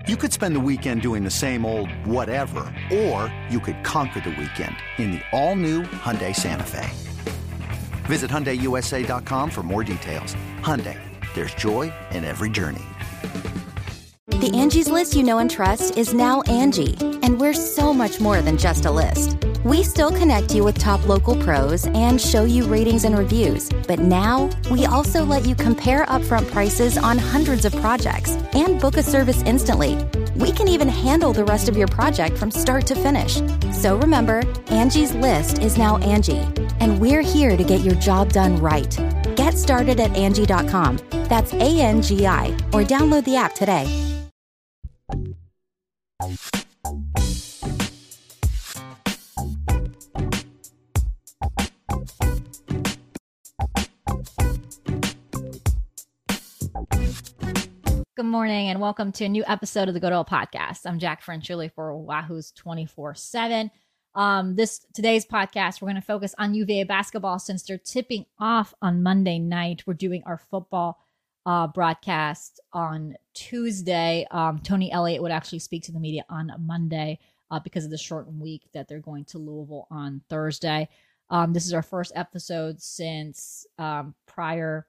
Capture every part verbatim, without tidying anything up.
You could spend the weekend doing the same old whatever, or you could conquer the weekend in the all-new Hyundai Santa Fe. Visit Hyundai U S A dot com for more details. Hyundai, there's joy in every journey. The Angie's List you know and trust is now Angie, and we're so much more than just a list. We still connect you with top local pros and show you ratings and reviews, but now we also let you compare upfront prices on hundreds of projects and book a service instantly. We can even handle the rest of your project from start to finish. So remember, Angie's List is now Angie, and we're here to get your job done right. Get started at Angie dot com. That's A N G I, or download the app today. Good morning and welcome to a new episode of the Good Old Podcast. I'm Jack Franchulli for Wahoo's twenty-four seven. Um, this today's podcast, we're going to focus on U V A basketball since they're tipping off on Monday night. We're doing our football uh, broadcast on Tuesday. Um, Tony Elliott would actually speak to the media on Monday uh, because of the shortened week that they're going to Louisville on Thursday. Um, this is our first episode since um, prior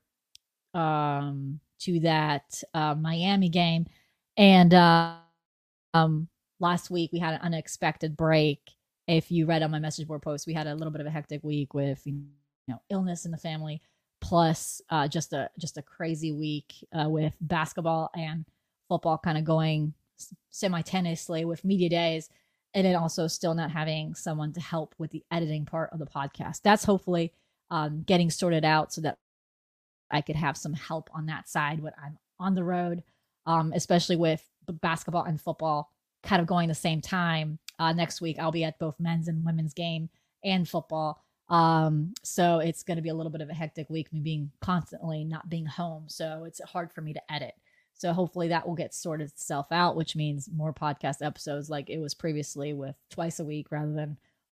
um, to that uh, Miami game. And uh, um, last week we had an unexpected break. If you read on my message board post, we had a little bit of a hectic week with, you know, illness in the family, plus uh, just a just a crazy week uh, with basketball and football kind of going simultaneously with media days, and then also still not having someone to help with the editing part of the podcast. That's hopefully um, getting sorted out so that I could have some help on that side when I'm on the road, um, especially with basketball and football kind of going the same time. Uh, next week, I'll be at both men's and women's game and football. Um, so it's going to be a little bit of a hectic week, me being constantly not being home. So it's hard for me to edit. So hopefully that will get sorted itself out, which means more podcast episodes like it was previously with twice a week rather than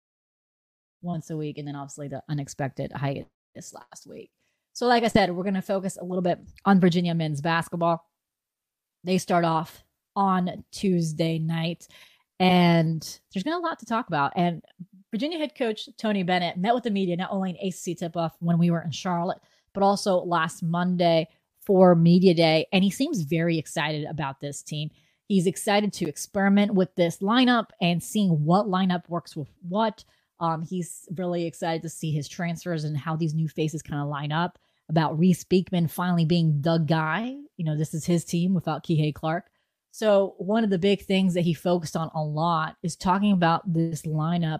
once a week. And then obviously the unexpected hiatus last week. So like I said, we're going to focus a little bit on Virginia men's basketball. They start off on Tuesday night, and there's been a lot to talk about. And Virginia head coach Tony Bennett met with the media, not only in A C C tip-off when we were in Charlotte, but also last Monday for media day. And he seems very excited about this team. He's excited to experiment with this lineup and seeing what lineup works with what. Um, he's really excited to see his transfers and how these new faces kind of line up. About Reese Beekman finally being the guy. You know, this is his team without Kihei Clark. So one of the big things that he focused on a lot is talking about this lineup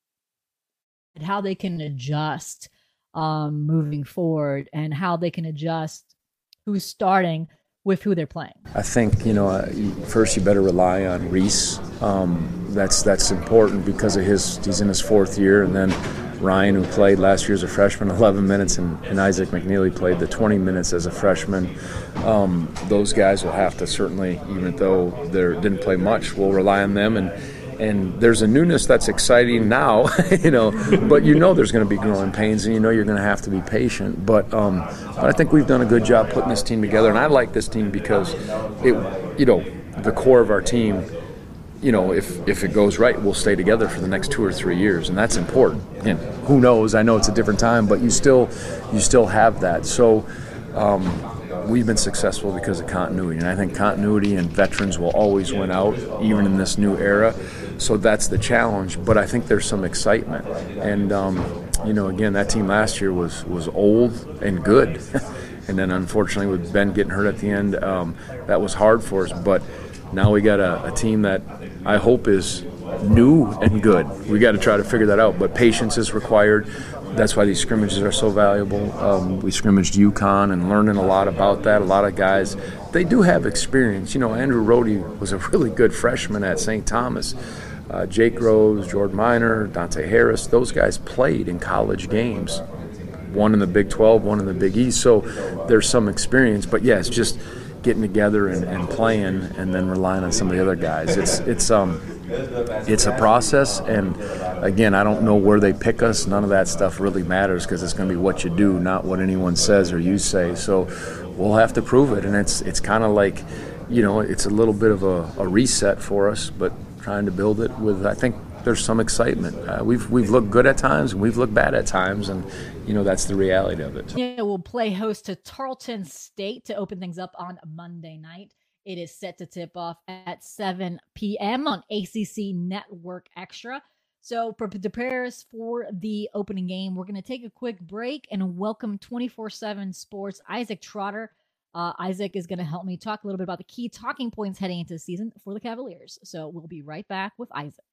and how they can adjust um, moving forward and how they can adjust who's starting with who they're playing. I think, you know, uh, you, first you better rely on Reese. Um, that's that's important because of his, he's in his fourth year, and then Ryan, who played last year as a freshman, eleven minutes, and, and Isaac McNeely played the twenty minutes as a freshman. Um, those guys will have to certainly, even though they didn't play much, we'll rely on them. And and there's a newness that's exciting now, you know, but you know there's going to be growing pains, and you know you're going to have to be patient. But um, but I think we've done a good job putting this team together, and I like this team because it, you know, the core of our team, you know, if, if it goes right, we'll stay together for the next two or three years, and that's important. And who knows? I know it's a different time, but you still you still have that. So um, we've been successful because of continuity, and I think continuity and veterans will always win out, even in this new era. So that's the challenge. But I think there's some excitement, and um, you know, again, that team last year was was old and good, and then unfortunately with Ben getting hurt at the end, um, that was hard for us. But now we got a, a team that I hope is new and good. We got to try to figure that out, but patience is required. That's why these scrimmages are so valuable. Um, we scrimmaged UConn and learning a lot about that. A lot of guys, they do have experience. You know, Andrew Rohde was a really good freshman at Saint Thomas. Uh, Jake Rose, Jordan Minor, Dante Harris, those guys played in college games. One in the Big twelve, one in the Big East. So there's some experience, but yeah, it's just getting together and, and playing, and then relying on some of the other guys. It's it's um it's a process, and again, I don't know where they pick us. None of that stuff really matters because it's going to be what you do, not what anyone says or you say. So we'll have to prove it, and it's it's kind of like, you know, it's a little bit of a, a reset for us, but trying to build it with, I think there's some excitement. Uh, we've we've looked good at times and we've looked bad at times, and you know that's the reality of it. Yeah, we'll play host to Tarleton State to open things up on Monday night. It is set to tip off at seven p.m. on A C C Network Extra. So prepare us for the opening game. We're going to take a quick break and welcome twenty-four seven Sports Isaac Trotter. Uh, Isaac is going to help me talk a little bit about the key talking points heading into the season for the Cavaliers. So we'll be right back with Isaac.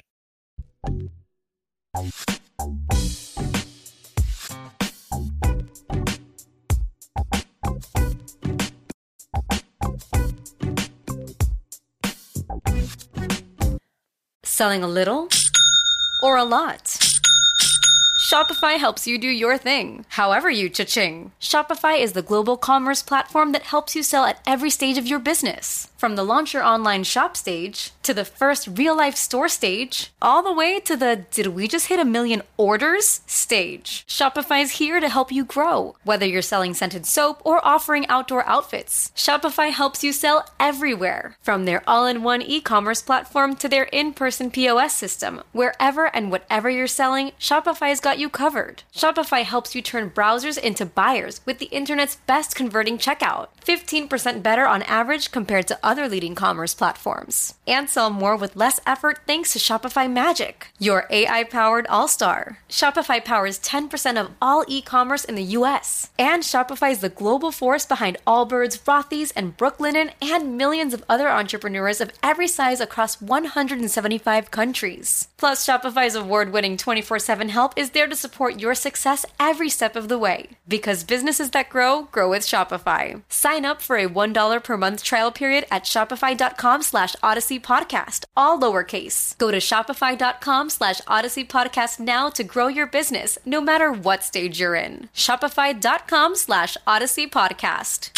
Selling a little or a lot? Shopify helps you do your thing, however you cha-ching. Shopify is the global commerce platform that helps you sell at every stage of your business. From the launch your online shop stage, to the first real-life store stage, all the way to the did we just hit a million orders stage. Shopify's here to help you grow. Whether you're selling scented soap or offering outdoor outfits, Shopify helps you sell everywhere. From their all-in-one e-commerce platform to their in-person P O S system, wherever and whatever you're selling, Shopify's got you covered. Shopify helps you turn browsers into buyers with the internet's best converting checkout. fifteen percent better on average compared to other leading commerce platforms. And sell more with less effort thanks to Shopify Magic, your A I-powered all-star. Shopify powers ten percent of all e-commerce in the U S. And Shopify is the global force behind Allbirds, Rothy's, and Brooklinen, and millions of other entrepreneurs of every size across one hundred seventy-five countries. Plus, Shopify's award-winning twenty-four seven help is there to support your success every step of the way. Because businesses that grow, grow with Shopify. Sign up for a one dollar per month trial period at shopify.com slash Odyssey Podcast, all lowercase. Go to shopify.com slash Odyssey Podcast now to grow your business, no matter what stage you're in. Shopify.com slash Odyssey Podcast.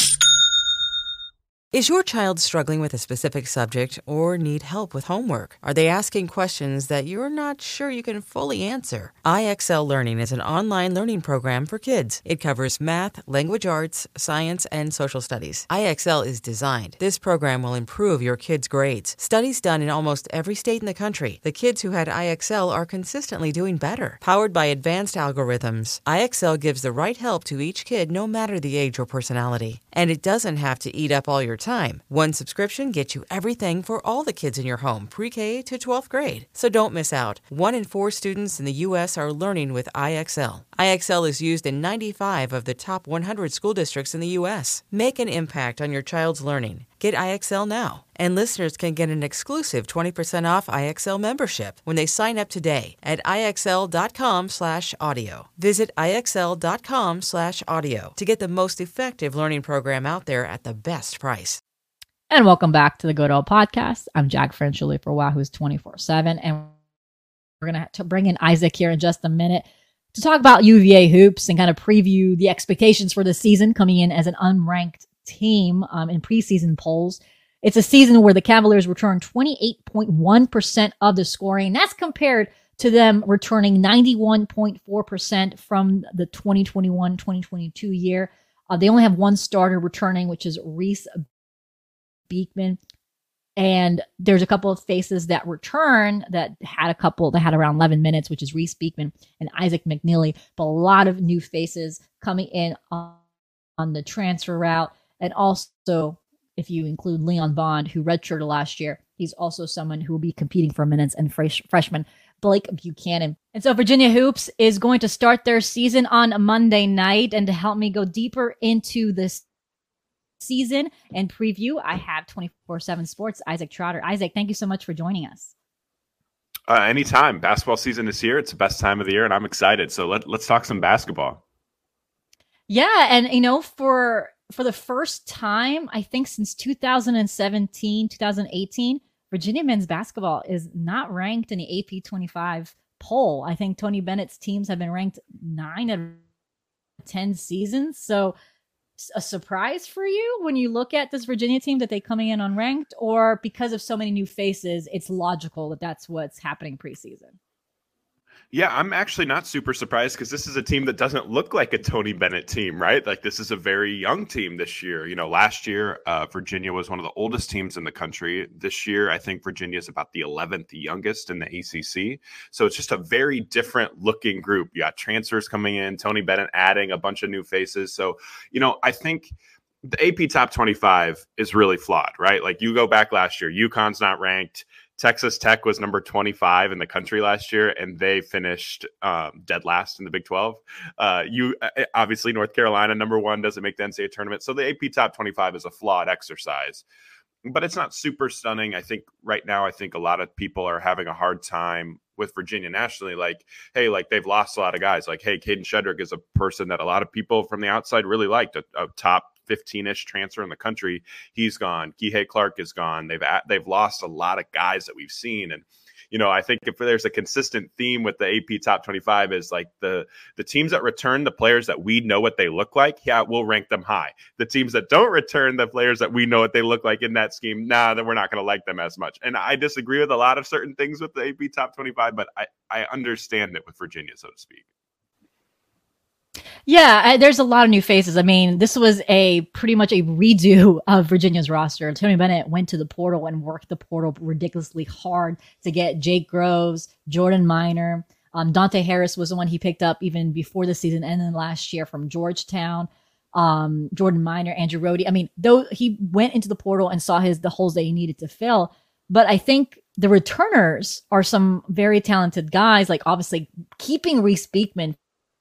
Is your child struggling with a specific subject or need help with homework? Are they asking questions that you're not sure you can fully answer? I X L Learning is an online learning program for kids. It covers math, language arts, science, and social studies. I X L is designed. This program will improve your kids' grades. Studies done in almost every state in the country. The kids who had I X L are consistently doing better. Powered by advanced algorithms, I X L gives the right help to each kid no matter the age or personality. And it doesn't have to eat up all your time. One subscription gets you everything for all the kids in your home, pre-K to twelfth grade. So don't miss out. One in four students in the U S are learning with I X L. I X L is used in ninety-five of the top one hundred school districts in the U S. Make an impact on your child's learning. Get I X L now. And listeners can get an exclusive twenty percent off I X L membership when they sign up today at IXL.com slash audio. Visit IXL.com slash audio to get the most effective learning program out there at the best price. And welcome back to the Good Old Podcast. I'm Jack Frenchuli for Wahoo's twenty-four seven. And we're going to bring in Isaac here in just a minute to talk about U V A hoops and kind of preview the expectations for the season coming in as an unranked team um, in preseason polls. It's a season where the Cavaliers return twenty-eight point one percent of the scoring. That's compared to them returning ninety-one point four percent from the twenty twenty-one twenty twenty-two year. Uh, they only have one starter returning, which is Reese Beekman. And there's a couple of faces that return that had a couple that had around eleven minutes, which is Reese Beekman and Isaac McNeely. But a lot of new faces coming in on, on the transfer route. And also, if you include Leon Bond, who redshirted last year, he's also someone who will be competing for minutes, and fresh, freshman Blake Buchanan. And so Virginia Hoops is going to start their season on a Monday night. And to help me go deeper into this season and preview, I have twenty-four seven Sports, Isaac Trotter. Isaac, thank you so much for joining us. Uh, anytime. Basketball season is here. It's the best time of the year, and I'm excited. So let, let's talk some basketball. Yeah, and, you know, for for the first time, I think since two thousand seventeen, two thousand eighteen, Virginia men's basketball is not ranked in the A P twenty-five poll. I think Tony Bennett's teams have been ranked nine out of ten seasons. So a surprise for you when you look at this Virginia team that they coming in unranked, or because of so many new faces, it's logical that that's what's happening preseason? Yeah, I'm actually not super surprised because this is a team that doesn't look like a Tony Bennett team, right? Like this is a very young team this year. You know, last year, uh, Virginia was one of the oldest teams in the country. This year, I think Virginia is about the eleventh youngest in the A C C. So it's just a very different looking group. You got transfers coming in, Tony Bennett adding a bunch of new faces. So, you know, I think the A P Top twenty-five is really flawed, right? Like you go back last year, UConn's not ranked. Texas Tech was number twenty-five in the country last year, and they finished um, dead last in the Big twelve. Uh, you obviously North Carolina number one doesn't make the N C double A tournament, so the A P Top twenty-five is a flawed exercise, but it's not super stunning. I think right now, I think a lot of people are having a hard time with Virginia nationally. Like, hey, like they've lost a lot of guys. Like, hey, Caden Shedrick is a person that a lot of people from the outside really liked, a, a top fifteen-ish transfer in the country. He's gone. Kihei Clark is gone. They've they've lost a lot of guys that we've seen. And, you know, I think if there's a consistent theme with the A P Top twenty-five is like the the teams that return the players that we know what they look like, yeah, we'll rank them high. The teams that don't return the players that we know what they look like in that scheme, nah, then we're not going to like them as much. And I disagree with a lot of certain things with the A P Top twenty-five, but I, I understand it with Virginia, so to speak. Yeah, I, there's a lot of new faces. I mean, this was a pretty much a redo of Virginia's roster. Tony Bennett went to the portal and worked the portal ridiculously hard to get Jake Groves, Jordan Minor. Um, Dante Harris was the one he picked up even before the season ended last year from Georgetown. Um, Jordan Minor, Andrew Rohde. I mean, though he went into the portal and saw his the holes that he needed to fill. But I think the returners are some very talented guys. Like obviously keeping Reese Beekman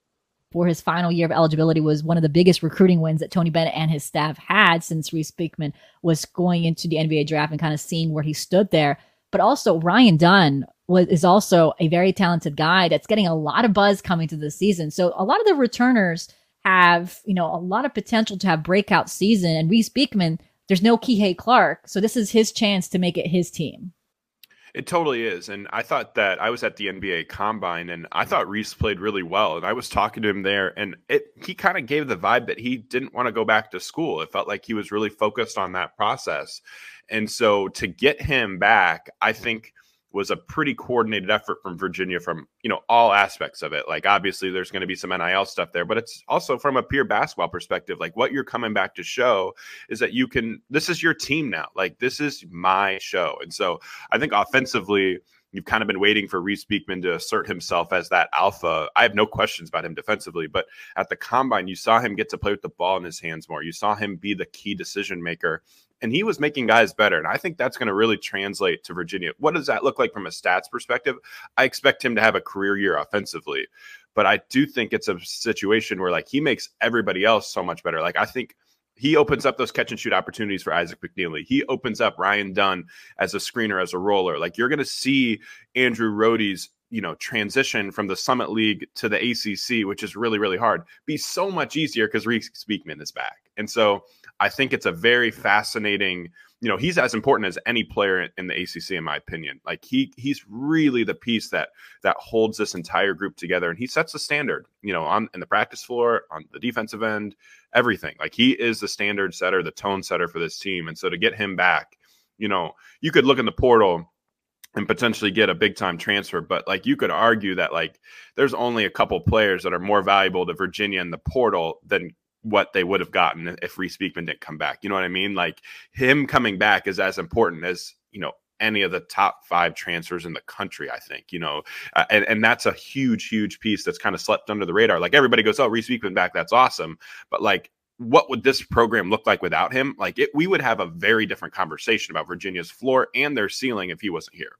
for his final year of eligibility was one of the biggest recruiting wins that Tony Bennett and his staff had since Reese Beekman was going into the N B A draft and kind of seeing where he stood there. But also Ryan Dunn was, is also a very talented guy that's getting a lot of buzz coming to the season. So a lot of the returners have, you know, a lot of potential to have breakout season. And Reese Beekman, there's no Kihei Clark. So this is his chance to make it his team. It totally is. And I thought that I was at the N B A Combine and I thought Reese played really well. And I was talking to him there and it he kind of gave the vibe that he didn't want to go back to school. It felt like he was really focused on that process. And so to get him back, I think was a pretty coordinated effort from Virginia from, you know, all aspects of it. Like, obviously there's going to be some N I L stuff there, but it's also from a pure basketball perspective. Like what you're coming back to show is that you can, this is your team now. Like this is my show. And so I think offensively, you've kind of been waiting for Reese Beekman to assert himself as that alpha. I have no questions about him defensively, but at the Combine, you saw him get to play with the ball in his hands more. You saw him be the key decision maker. And he was making guys better. And I think that's going to really translate to Virginia. What does that look like from a stats perspective? I expect him to have a career year offensively. But I do think it's a situation where, like, he makes everybody else so much better. Like, I think he opens up those catch and shoot opportunities for Isaac McNeely. He opens up Ryan Dunn as a screener, as a roller. Like, you're going to see Andrew Rohde's, you know, transition from the Summit League to the A C C, which is really, really hard, be so much easier because Reese Beekman is back. And so I think it's a very fascinating, you know, he's as important as any player in the A C C, in my opinion. Like he he's really the piece that that holds this entire group together. And he sets the standard, you know, on in the practice floor, on the defensive end, everything. Like he is the standard setter, the tone setter for this team. And so to get him back, you know, you could look in the portal and potentially get a big time transfer. But like you could argue that like there's only a couple players that are more valuable to Virginia in the portal than what they would have gotten if Reese Beekman didn't come back. You know what I mean? Like him coming back is as important as, you know, any of the top five transfers in the country, I think, you know, uh, and, and that's a huge, huge piece that's kind of slept under the radar. Like everybody goes, oh, Reese Beekman back. That's awesome. But like, what would this program look like without him? Like it, we would have a very different conversation about Virginia's floor and their ceiling if he wasn't here.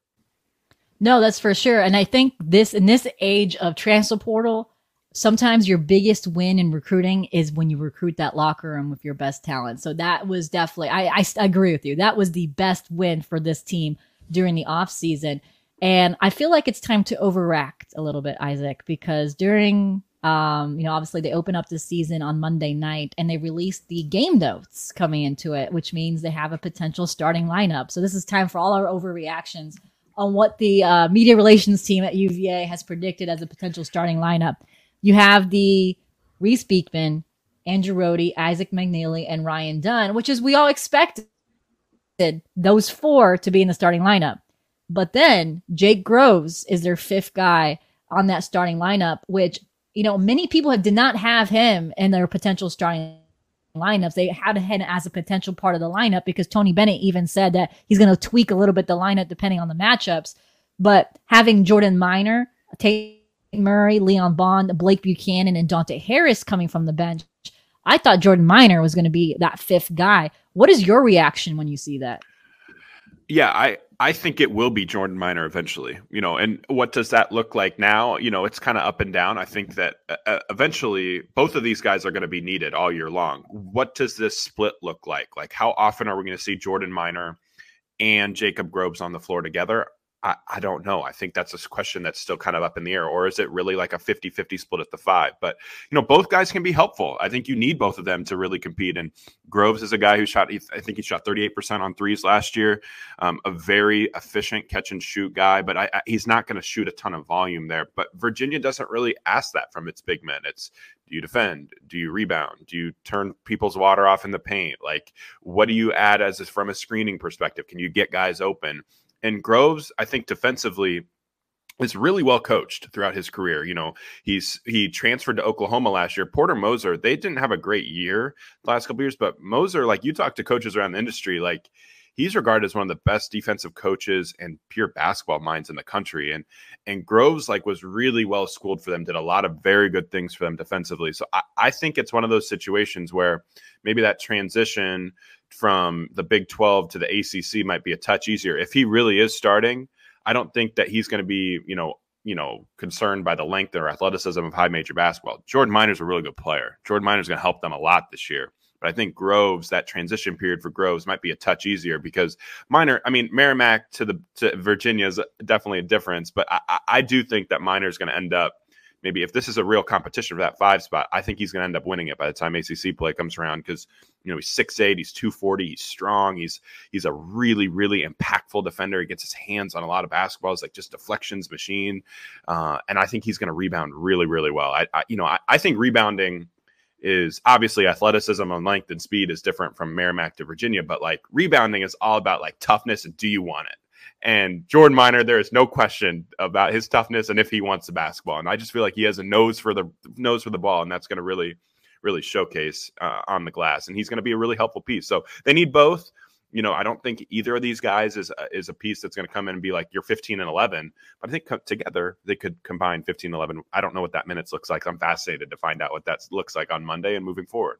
No, that's for sure. And I think this, in this age of transfer portal, sometimes your biggest win in recruiting is when you recruit that locker room with your best talent. So that was definitely, I, I agree with you. That was the best win for this team during the off season. And I feel like it's time to overreact a little bit, Isaac, because during, um, you know, obviously they open up the season on Monday night and they released the game notes coming into it, which means they have a potential starting lineup. So this is time for all our overreactions on what the uh, media relations team at U V A has predicted as a potential starting lineup. You have the Reese Beekman, Andrew Rohde, Isaac McNeely, and Ryan Dunn, which is we all expected those four to be in the starting lineup. But then Jake Groves is their fifth guy. on that starting lineup, which, you know, many people have, did not have him in their potential starting lineups. They had him as a potential part of the lineup because Tony Bennett even said that he's going to tweak a little bit the lineup depending on the matchups. But having Jordan Minor, Tate Murray, Leon Bond, Blake Buchanan, and Dante Harris coming from the bench, I thought Jordan Minor was going to be that fifth guy. What is your reaction when you see that? Yeah, I, I think it will be Jordan Minor eventually, you know, and what does that look like now? You know, it's kind of up and down. I think that uh, eventually both of these guys are going to be needed all year long. What does this split look like? Like, how often are we going to see Jordan Minor and Jacob Groves on the floor together? I, I don't know. I think that's a question that's still kind of up in the air. Or is it really like a fifty-fifty split at the five? But, you know, both guys can be helpful. I think you need both of them to really compete. And Groves is a guy who shot, I think he shot thirty-eight percent on threes last year. Um, a very efficient catch and shoot guy, but I, I, he's not going to shoot a ton of volume there. But Virginia doesn't really ask that from its big men. It's, do you defend? Do you rebound? Do you turn people's water off in the paint? Like, what do you add as a, from a screening perspective? Can you get guys open? And Groves, I think defensively, is really well coached throughout his career. You know, he's he transferred to Oklahoma last year. Porter Moser, they didn't have a great year the last couple of years, but Moser, like, you talk to coaches around the industry, like, he's regarded as one of the best defensive coaches and pure basketball minds in the country. And and Groves, like, was really well schooled for them, did a lot of very good things for them defensively. So I, I think it's one of those situations where maybe that transition from the Big twelve to the A C C might be a touch easier. If he really is starting, I don't think that he's going to be, you know, you know, concerned by the length or athleticism of high major basketball. Jordan Minor's a really good player. Jordan Minor's going to help them a lot this year. But I think Groves, that transition period for Groves might be a touch easier because Minor, I mean, Merrimack to the to Virginia is definitely a difference. But I, I do think that Minor is going to end up, maybe if this is a real competition for that five spot, I think he's going to end up winning it by the time A C C play comes around because, you know, he's six eight, he's two forty, he's strong, he's he's a really, really impactful defender. He gets his hands on a lot of basketballs, like just deflections machine. Uh, and I think he's going to rebound really, really well. I, I you know, I, I think rebounding is obviously athleticism and length and speed is different from Merrimack to Virginia, but like rebounding is all about like toughness and do you want it? And Jordan Minor, there is no question about his toughness and if he wants the basketball. And I just feel like he has a nose for the nose for the ball, and that's going to really, really showcase uh, on the glass. And he's going to be a really helpful piece. So they need both. You know, I don't think either of these guys is uh, is a piece that's going to come in and be like, you're fifteen and eleven. But I think co- together they could combine fifteen and eleven. I don't know what that minutes looks like. I'm fascinated to find out what that looks like on Monday and moving forward.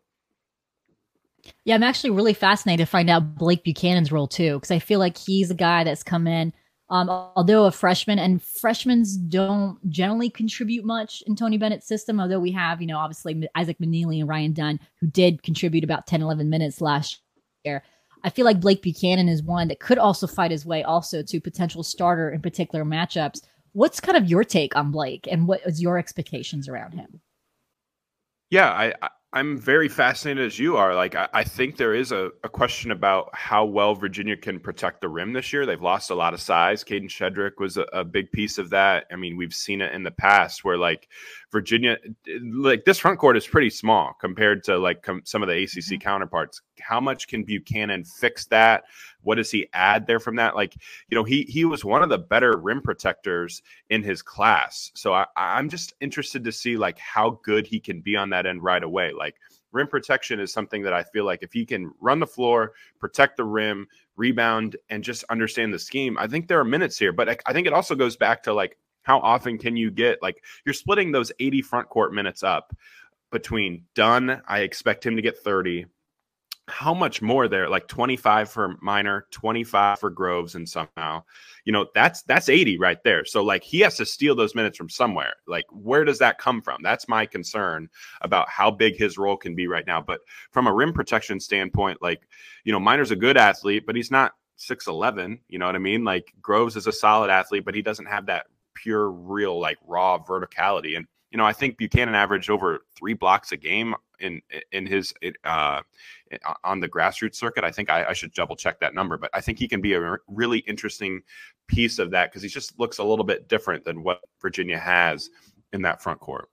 Yeah, I'm actually really fascinated to find out Blake Buchanan's role too, because I feel like he's a guy that's come in, um, although a freshman, and freshmen don't generally contribute much in Tony Bennett's system, although we have, you know, obviously Isaac McNeely and Ryan Dunn, who did contribute about ten, eleven minutes last year. I feel like Blake Buchanan is one that could also fight his way also to potential starter in particular matchups. What's kind of your take on Blake, and what is your expectations around him? Yeah, I, I I'm very fascinated as you are. Like, I, I think there is a, a question about how well Virginia can protect the rim this year. They've lost a lot of size. Caden Shedrick was a, a big piece of that. I mean, we've seen it in the past where like Virginia, like this front court is pretty small compared to like com- some of the A C C mm-hmm. counterparts. How much can Buchanan fix that? What does he add there from that? Like, you know, he he was one of the better rim protectors in his class. So I, I'm just interested to see like how good he can be on that end right away. Like rim protection is something that I feel like if he can run the floor, protect the rim, rebound, and just understand the scheme, I think there are minutes here. But I, I think it also goes back to like how often can you get, like you're splitting those eighty front court minutes up between Dunn. I expect him to get thirty. How much more there? Like twenty-five for Minor, twenty-five for Groves, and somehow, you know, that's that's eighty right there. So like he has to steal those minutes from somewhere. Like where does that come from? That's my concern about how big his role can be right now. But from a rim protection standpoint, like, you know, Minor's a good athlete, but he's not six eleven. You know what I mean? Like Groves is a solid athlete, but he doesn't have that pure, real, like raw verticality. And you know, I think Buchanan averaged over three blocks a game in in his uh, on the grassroots circuit. I think I, I should double check that number, but I think he can be a really interesting piece of that because he just looks a little bit different than what Virginia has in that front court.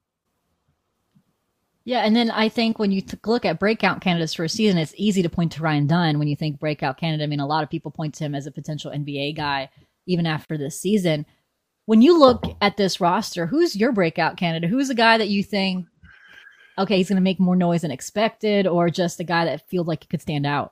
Yeah, and then I think when you t- look at breakout candidates for a season, it's easy to point to Ryan Dunn when you think breakout candidate. I mean, a lot of people point to him as a potential N B A guy even after this season. When you look at this roster, who's your breakout candidate? Who's the guy that you think, okay, he's going to make more noise than expected, or just a guy that feels like he could stand out?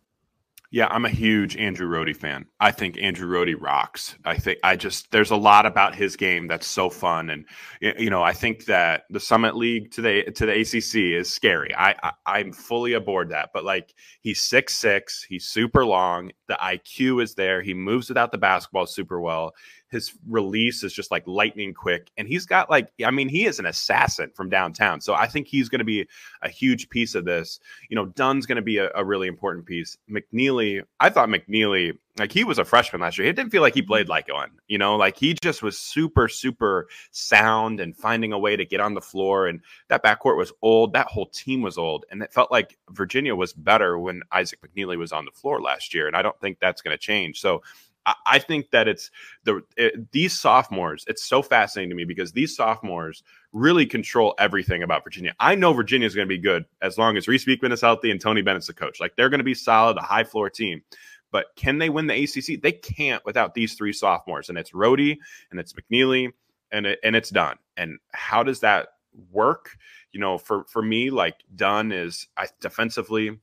Yeah, I'm a huge Andrew Rohde fan. I think Andrew Rohde rocks. I think I just there's a lot about his game that's so fun, and you know I think that the Summit League to the to the A C C is scary. I, I I'm fully aboard that, but like he's six six, he's super long, the I Q is there, he moves without the basketball super well. His release is just like lightning quick. And he's got like, I mean, he is an assassin from downtown. So I think he's going to be a huge piece of this. You know, Dunn's going to be a, a really important piece. McNeely, I thought McNeely, like he was a freshman last year. It didn't feel like he played like one, you know, like he just was super, super sound and finding a way to get on the floor. And that backcourt was old. That whole team was old. And it felt like Virginia was better when Isaac McNeely was on the floor last year. And I don't think that's going to change. So I think that it's the it, these sophomores. It's so fascinating to me because these sophomores really control everything about Virginia. I know Virginia is going to be good as long as Reese Beekman is healthy and Tony Bennett's the coach. Like they're going to be solid, a high floor team. But can they win the A C C? They can't without these three sophomores, and it's Rohde and it's McNeely and it, and it's Dunn. And how does that work? You know, for for me, like Dunn is I, defensively.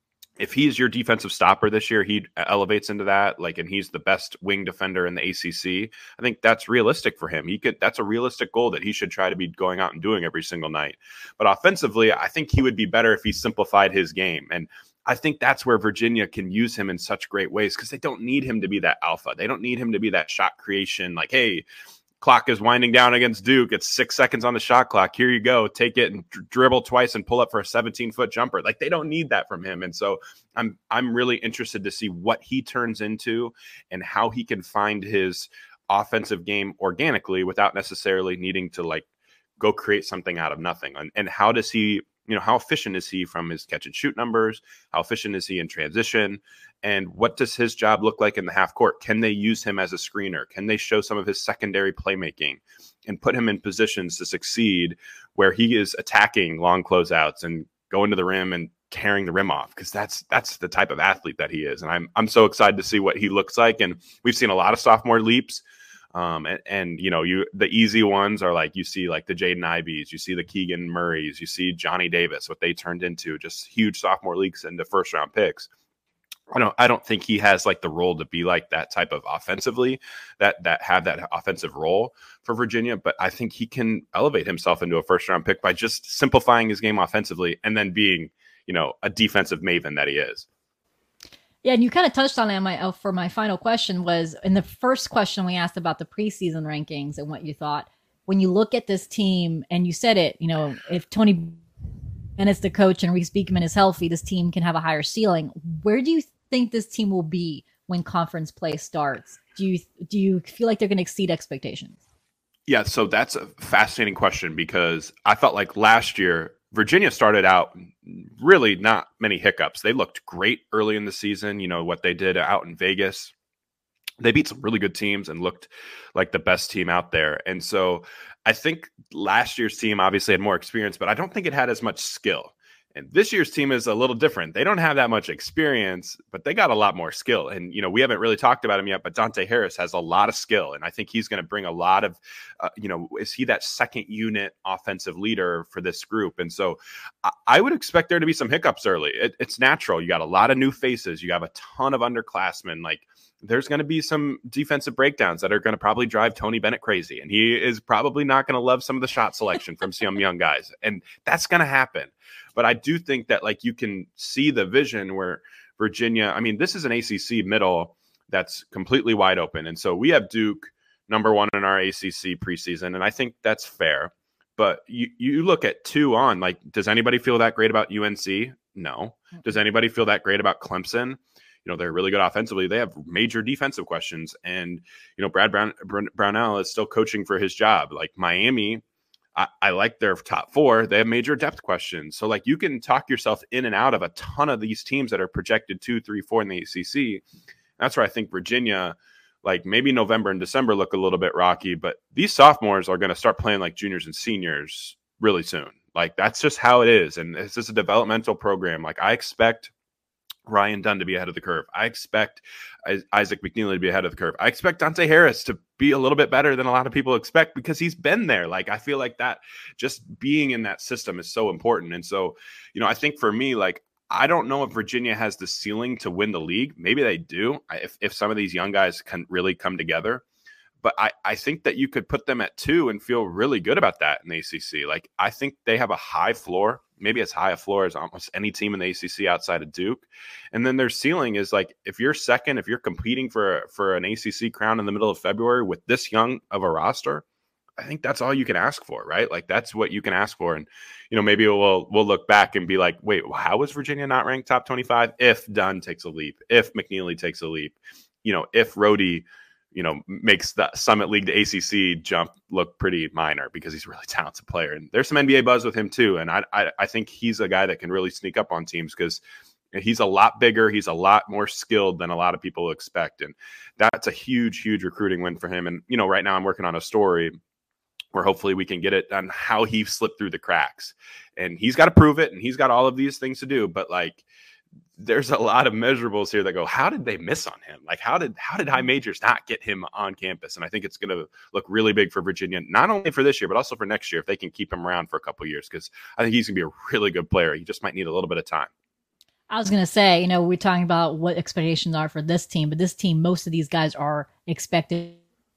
If he's your defensive stopper this year, he elevates into that, like, and he's the best wing defender in the A C C. I think that's realistic for him. He could, that's a realistic goal that he should try to be going out and doing every single night. But offensively, I think he would be better if he simplified his game. And I think that's where Virginia can use him in such great ways because they don't need him to be that alpha. They don't need him to be that shot creation. Like, hey, clock is winding down against Duke. It's six seconds on the shot clock. Here you go. Take it and dr- dribble twice and pull up for a seventeen-foot jumper. Like, they don't need that from him. And so I'm I'm really interested to see what he turns into and how he can find his offensive game organically without necessarily needing to, like, go create something out of nothing. And, and how does he, you know, how efficient is he from his catch and shoot numbers? How efficient is he in transition? And what does his job look like in the half court? Can they use him as a screener? Can they show some of his secondary playmaking and put him in positions to succeed where he is attacking long closeouts and going to the rim and tearing the rim off? Because that's that's the type of athlete that he is. And I'm I'm so excited to see what he looks like. And we've seen a lot of sophomore leaps. Um, and, and, you know, you, the easy ones are like, you see like the Jaden Ivies, you see the Keegan Murrays, you see Johnny Davis, what they turned into, just huge sophomore leaks into first round picks. I don't, I don't think he has like the role to be like that type of offensively that, that have that offensive role for Virginia. But I think he can elevate himself into a first round pick by just simplifying his game offensively and then being, you know, a defensive maven that he is. Yeah, and you kind of touched on it. My uh, for my final question was in the first question we asked about the preseason rankings and what you thought. When you look at this team, and you said it, you know, if Tony Bennett's the coach and Reese Beekman is healthy, this team can have a higher ceiling. Where do you think this team will be when conference play starts? Do you do you feel like they're going to exceed expectations? Yeah, so that's a fascinating question because I felt like last year Virginia started out really not many hiccups. They looked great early in the season. You know, what they did out in Vegas. They beat some really good teams and looked like the best team out there. And so I think last year's team obviously had more experience, but I don't think it had as much skill. And this year's team is a little different. They don't have that much experience, but they got a lot more skill. And, you know, we haven't really talked about him yet, but Dante Harris has a lot of skill. And I think he's going to bring a lot of, uh, you know, is he that second unit offensive leader for this group? And so I, I would expect there to be some hiccups early. It, it's natural. You got a lot of new faces. You have a ton of underclassmen. Like, there's going to be some defensive breakdowns that are going to probably drive Tony Bennett crazy. And he is probably not going to love some of the shot selection from some young guys. And that's going to happen. But I do think that, like, you can see the vision where Virginia, I mean, this is an A C C middle that's completely wide open. And so we have Duke number one in our A C C preseason. And I think that's fair. But you, you look at two on, like, does anybody feel that great about U N C? No. Does anybody feel that great about Clemson? You know, they're really good offensively. They have major defensive questions. And, you know, Brad Brown, Brownell is still coaching for his job. Like, Miami, I, I like their top four. They have major depth questions. So, like, you can talk yourself in and out of a ton of these teams that are projected two, three, four in the A C C. That's where I think Virginia, like, maybe November and December look a little bit rocky, but these sophomores are going to start playing like juniors and seniors really soon. Like, that's just how it is. And this is a developmental program. Like, I expect Ryan Dunn to be ahead of the curve. I expect Isaac McNeely to be ahead of the curve. I expect Dante Harris to be a little bit better than a lot of people expect because he's been there. Like, I feel like that just being in that system is so important. And so, you know, I think for me, like, I don't know if Virginia has the ceiling to win the league. Maybe they do if, if some of these young guys can really come together. But I, I think that you could put them at two and feel really good about that in the A C C. Like, I think they have a high floor, maybe as high a floor as almost any team in the A C C outside of Duke. And then their ceiling is like, if you're second, if you're competing for, for an A C C crown in the middle of February with this young of a roster, I think that's all you can ask for, right? Like, that's what you can ask for. And, you know, maybe we'll, we'll look back and be like, wait, how was Virginia not ranked top twenty-five? If Dunn takes a leap, if McNeely takes a leap, you know, if Rhodey, you know, makes the Summit League to A C C jump look pretty minor because he's a really talented player. And there's some N B A buzz with him too. And I, I, I think he's a guy that can really sneak up on teams because he's a lot bigger. He's a lot more skilled than a lot of people expect. And that's a huge, huge recruiting win for him. And, you know, right now I'm working on a story where hopefully we can get it on how he slipped through the cracks. And he's got to prove it. And he's got all of these things to do. But like, there's a lot of measurables here that go, how did they miss on him? Like, how did how did high majors not get him on campus? And I think it's going to look really big for Virginia, not only for this year, but also for next year, if they can keep him around for a couple of years, because I think he's going to be a really good player. He just might need a little bit of time. I was going to say, you know, we're talking about what expectations are for this team, but this team, most of these guys are expected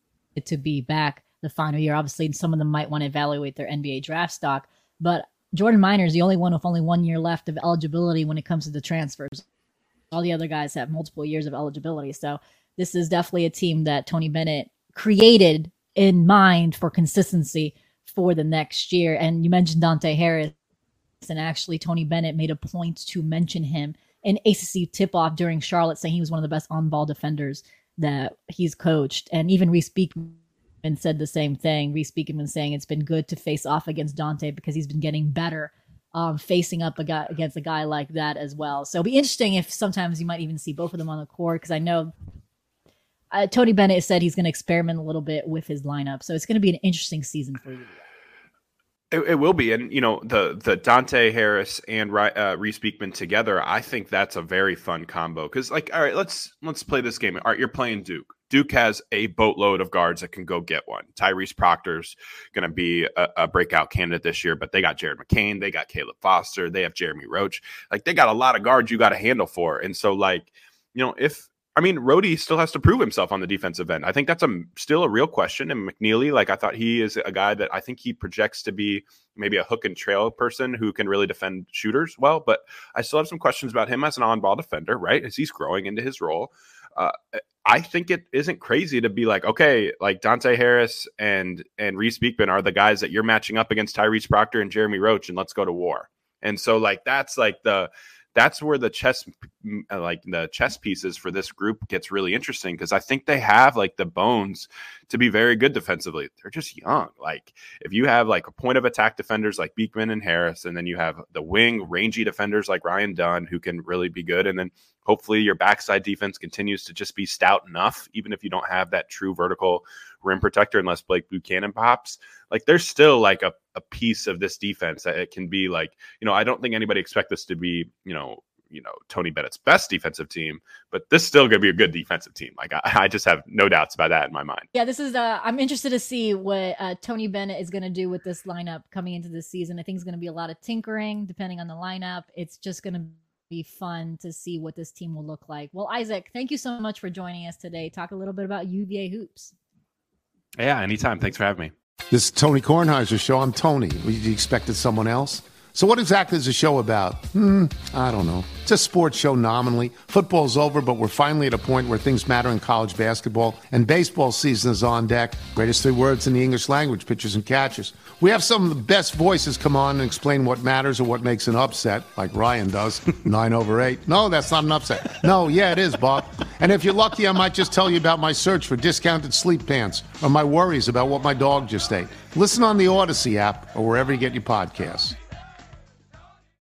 to be back the final year. Obviously, some of them might want to evaluate their N B A draft stock, but Jordan Minor is the only one with only one year left of eligibility when it comes to the transfers. All the other guys have multiple years of eligibility. So this is definitely a team that Tony Bennett created in mind for consistency for the next year. And you mentioned Dante Harris, and actually Tony Bennett made a point to mention him in A C C tip-off during Charlotte, saying he was one of the best on-ball defenders that he's coached. And even Reese Beekman said the same thing. Reese Beekman saying it's been good to face off against Dante because he's been getting better um, facing up a guy, against a guy like that as well. So it'll be interesting if sometimes you might even see both of them on the court, because I know uh, Tony Bennett said he's going to experiment a little bit with his lineup. So it's going to be an interesting season for you. It, it will be. And, you know, the the Dante Harris and uh, Reese Beekman together, I think that's a very fun combo. Because, like, all right, let's let's play this game. All right, you're playing Duke. Duke has a boatload of guards that can go get one. Tyrese Proctor's going to be a, a breakout candidate this year, but they got Jared McCain. They got Caleb Foster. They have Jeremy Roach. Like, they got a lot of guards you got to handle for. And so, like, you know, if, I mean, Rhodey still has to prove himself on the defensive end. I think that's a still a real question. And McNeely, like, I thought he is a guy that I think he projects to be maybe a hook and trail person who can really defend shooters well. But I still have some questions about him as an on-ball defender, right? As he's growing into his role. Uh, I think it isn't crazy to be like, okay, like Dante Harris and and Reese Beekman are the guys that you're matching up against Tyrese Proctor and Jeremy Roach, and let's go to war. And so, like, that's like the that's where the chess like the chess pieces for this group gets really interesting, because I think they have like the bones to be very good defensively. They're just young. Like, if you have like a point of attack defenders like Beekman and Harris, and then you have the wing rangy defenders like Ryan Dunn who can really be good, and then hopefully your backside defense continues to just be stout enough, even if you don't have that true vertical rim protector, unless Blake Buchanan pops. Like, there's still like a, a piece of this defense that it can be like, you know, I don't think anybody expect this to be, you know, you know, Tony Bennett's best defensive team, but this is still going to be a good defensive team. Like, I, I just have no doubts about that in my mind. Yeah, this is, uh, I'm interested to see what uh, Tony Bennett is going to do with this lineup coming into this season. I think it's going to be a lot of tinkering depending on the lineup. It's just going to be fun to see what this team will look like. Well, Isaac, thank you so much for joining us today. Talk a little bit about U V A hoops. Yeah, anytime. Thanks for having me. This is Tony Kornheiser's show. I'm Tony. You expected someone else? So what exactly is the show about? Hmm, I don't know. It's a sports show nominally. Football's over, but we're finally at a point where things matter in college basketball, and baseball season is on deck. Greatest three words in the English language, pitchers and catchers. We have some of the best voices come on and explain what matters or what makes an upset, like Ryan does, nine over eight. No, that's not an upset. No, yeah, it is, Bob. And if you're lucky, I might just tell you about my search for discounted sleep pants or my worries about what my dog just ate. Listen on the Odyssey app or wherever you get your podcasts.